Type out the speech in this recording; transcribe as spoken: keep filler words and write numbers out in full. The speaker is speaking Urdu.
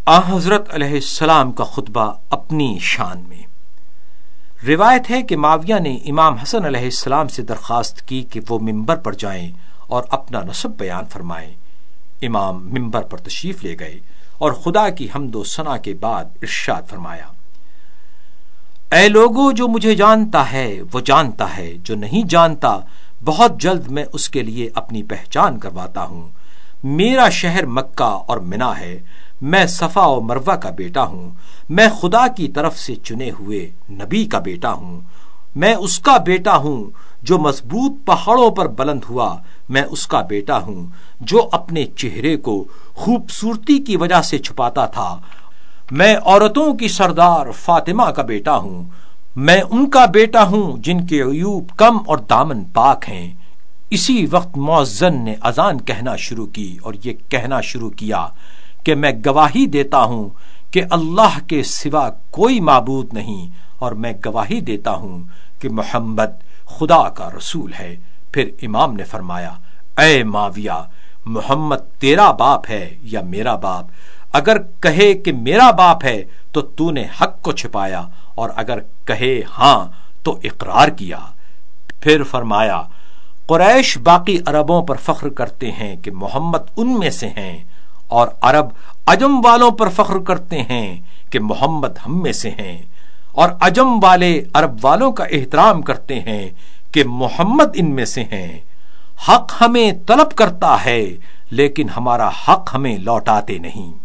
آن حضرت علیہ السلام کا خطبہ اپنی شان میں۔ روایت ہے کہ معاویہ نے امام حسن علیہ السلام سے درخواست کی کہ وہ ممبر پر جائیں اور اپنا نسب بیان فرمائیں۔ امام ممبر پر تشریف لے گئے اور خدا کی حمد و ثنا کے بعد ارشاد فرمایا: اے لوگو، جو مجھے جانتا ہے وہ جانتا ہے، جو نہیں جانتا بہت جلد میں اس کے لیے اپنی پہچان کرواتا ہوں۔ میرا شہر مکہ اور منا ہے، میں صفا و مروہ کا بیٹا ہوں، میں خدا کی طرف سے چنے ہوئے نبی کا بیٹا ہوں، میں اس کا بیٹا ہوں جو مضبوط پہاڑوں پر بلند ہوا، میں اس کا بیٹا ہوں جو اپنے چہرے کو خوبصورتی کی وجہ سے چھپاتا تھا، میں عورتوں کی سردار فاطمہ کا بیٹا ہوں، میں ان کا بیٹا ہوں جن کے عیوب کم اور دامن پاک ہیں۔ اسی وقت مؤذن نے اذان کہنا شروع کی اور یہ کہنا شروع کیا کہ میں گواہی دیتا ہوں کہ اللہ کے سوا کوئی معبود نہیں، اور میں گواہی دیتا ہوں کہ محمد خدا کا رسول ہے۔ پھر امام نے فرمایا: اے معاویہ، محمد تیرا باپ ہے یا میرا باپ؟ اگر کہے کہ میرا باپ ہے تو تو نے حق کو چھپایا، اور اگر کہے ہاں تو اقرار کیا۔ پھر فرمایا: قریش باقی عربوں پر فخر کرتے ہیں کہ محمد ان میں سے ہیں، اور عرب عجم والوں پر فخر کرتے ہیں کہ محمد ہم میں سے ہیں، اور عجم والے عرب والوں کا احترام کرتے ہیں کہ محمد ان میں سے ہیں۔ حق ہمیں طلب کرتا ہے لیکن ہمارا حق ہمیں لوٹاتے نہیں۔